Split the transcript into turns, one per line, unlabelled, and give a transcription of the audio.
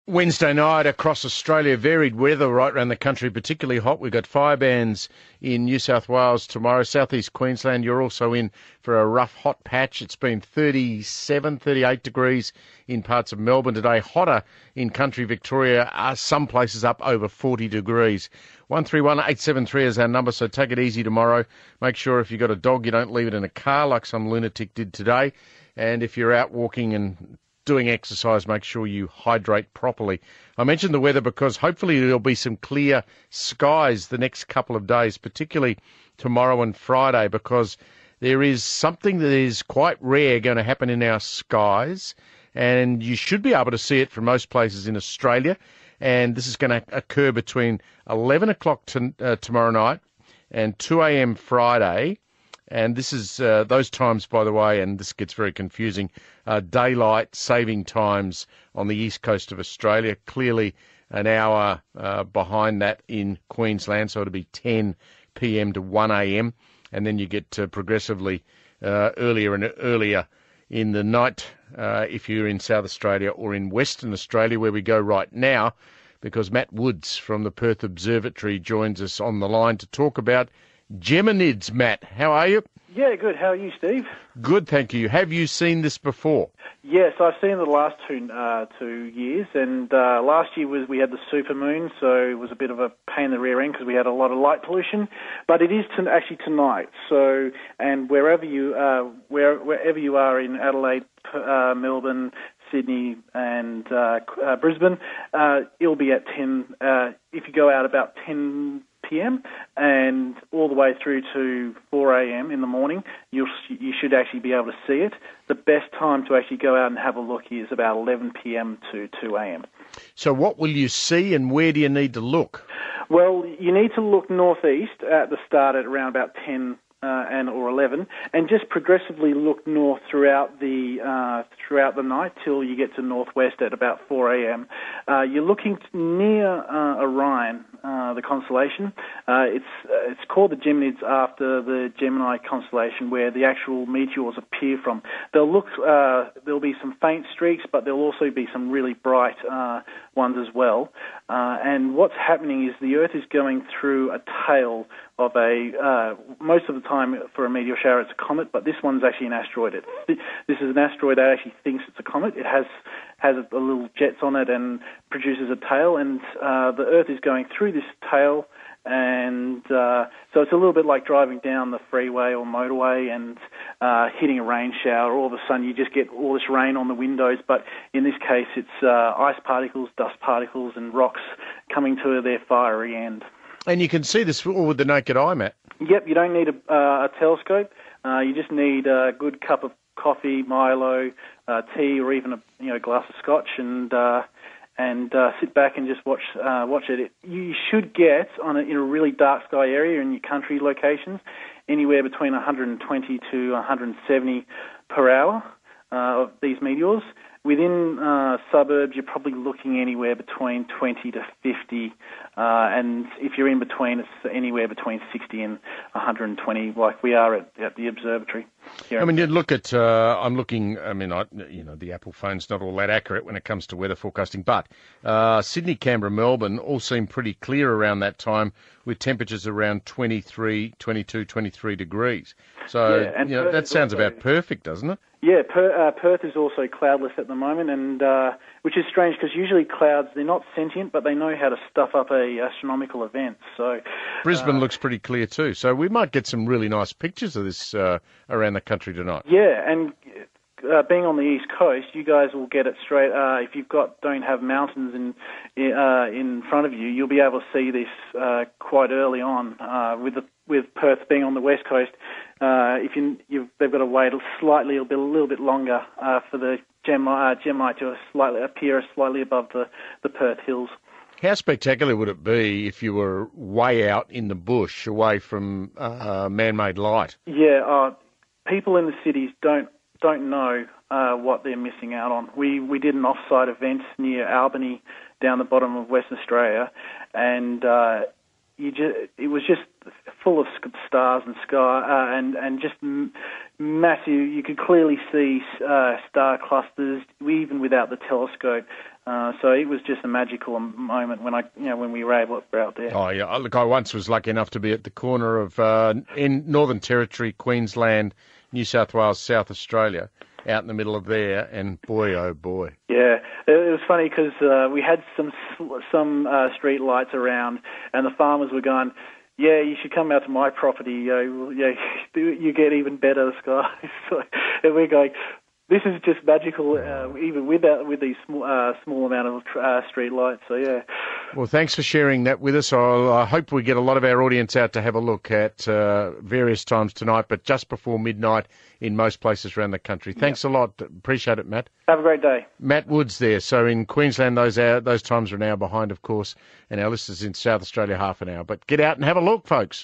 Wednesday night across Australia, varied weather right around the country, particularly hot. We've got fire bans in New South Wales tomorrow. Southeast Queensland, you're also in for a rough hot patch. It's been 37, 38 degrees in parts of Melbourne today. Hotter in country Victoria, some places up over 40 degrees. 131873 is our number, so take it easy tomorrow. Make sure if you've got a dog, you don't leave it in a car like some lunatic did today. And if you're out walking and doing exercise, make sure you hydrate properly. I mentioned the weather because hopefully there'll be some clear skies the next couple of days, particularly tomorrow and Friday, because there is something that is quite rare going to happen in our skies, and you should be able to see it from most places in Australia. And this is going to occur between 11 o'clock tomorrow night and 2 a.m. Friday. And this is those times, by the way, and this gets very confusing, daylight saving times on the east coast of Australia, clearly an hour behind that in Queensland, so it'll be 10 p.m. to 1 a.m. And then you get progressively earlier and earlier in the night if you're in South Australia or in Western Australia, where we go right now, because Matt Woods from the Perth Observatory joins us on the line to talk about Geminids. Matt, how are you?
Yeah, good. How are you, Steve?
Good, thank you. Have you seen this before?
Yes, I've seen the last two years, and last year we had the supermoon, so it was a bit of a pain in the rear end because we had a lot of light pollution. But it is actually tonight. So, and wherever you are in Adelaide, Melbourne, Sydney, and Brisbane, it'll be at 10. If you go out about 10 p.m. and all the way through to 4 a.m. in the morning, you should actually be able to see it. The best time to actually go out and have a look is about 11 p.m. to 2 a.m.
So what will you see, and where do you need to look?
Well, you need to look northeast at the start at around about 10 or 11, and just progressively look north throughout the night till you get to northwest at about 4 a.m. You're looking near Orion, the constellation. It's called the Geminids after the Gemini constellation, where the actual meteors appear from. There'll be some faint streaks, but there'll also be some really bright ones as well. And what's happening is the Earth is going through a tail of most of the time for a meteor shower it's a comet, but this one's actually an asteroid. This is an asteroid that actually thinks it's a comet. It has a little jets on it and produces a tail, and the Earth is going through this tail, and so it's a little bit like driving down the freeway or motorway and hitting a rain shower. All of a sudden you just get all this rain on the windows, but in this case it's ice particles, dust particles, and rocks coming to their fiery end.
And you can see this all with the naked eye, Matt.
Yep, you don't need a telescope. You just need a good cup of coffee, Milo, tea, or even a glass of scotch, and sit back and just watch it. You should get in a really dark sky area in your country locations anywhere between 120 to 170 per hour of these meteors. Within suburbs, you're probably looking anywhere between 20 to 50, and if you're in between, it's anywhere between 60 and 120, like we are at the observatory. Here.
I mean, you look at, I'm looking, the Apple phone's not all that accurate when it comes to weather forecasting, but Sydney, Canberra, Melbourne all seem pretty clear around that time with temperatures around 22, 23 degrees. So, that sounds about perfect, doesn't it?
Yeah, Perth is also cloudless at the moment, and which is strange because usually clouds, they're not sentient, but they know how to stuff up a astronomical event. So
Brisbane looks pretty clear too, so we might get some really nice pictures of this around the country tonight.
Yeah, and being on the east coast, you guys will get it straight. If don't have mountains in front of you, you'll be able to see this quite early on. With Perth being on the west coast, they've got to wait a little bit longer for the Gemini to appear slightly above the Perth hills.
How spectacular would it be if you were way out in the bush, away from man-made light?
Yeah, people in the cities don't know what they're missing out on. We did an off-site event near Albany, down the bottom of Western Australia, and it was just full of stars and sky, and just massive. You could clearly see star clusters, even without the telescope. So it was just a magical moment when we were able to be out there.
Oh yeah, look, I once was lucky enough to be at the corner of in Northern Territory, Queensland, New South Wales, South Australia, out in the middle of there, and boy, oh boy.
Yeah, it was funny because we had some street lights around, and the farmers were going, "Yeah, you should come out to my property. You get even better skies." And we're going, "This is just magical, even with these small amount of street lights." So yeah.
Well, thanks for sharing that with us. I hope we get a lot of our audience out to have a look at various times tonight, but just before midnight in most places around the country. Thanks a lot. Appreciate it, Matt.
Have a great day.
Matt Woods there. So in Queensland, those times are an hour behind, of course, and our listeners in South Australia, half an hour. But get out and have a look, folks.